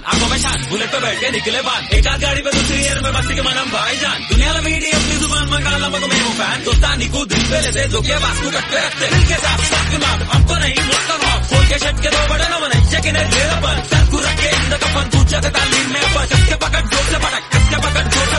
आंखों में शान, बुलेट पे बैठ के निकले बात, एक आध गाड़ी पे दूसरी ईयर में मस्ती के मनम भाईजान, दुनिया ला मीडी अपनी जुबान मंगा ला मगर मैं हूँ फैन, दोस्तानी को दिल पे लेते धोखे वास्कू कटते रखते, दिल के साथ साथ माप हमको नहीं मुझका खौफ, खोल के शट के दो बटन बनाई चेकिन है ढेर अपन, सर को रख के इंद कफन पूछा था तालीम में अपन, कस के पकड़ जोर से पटक, कस के पकड़ जोर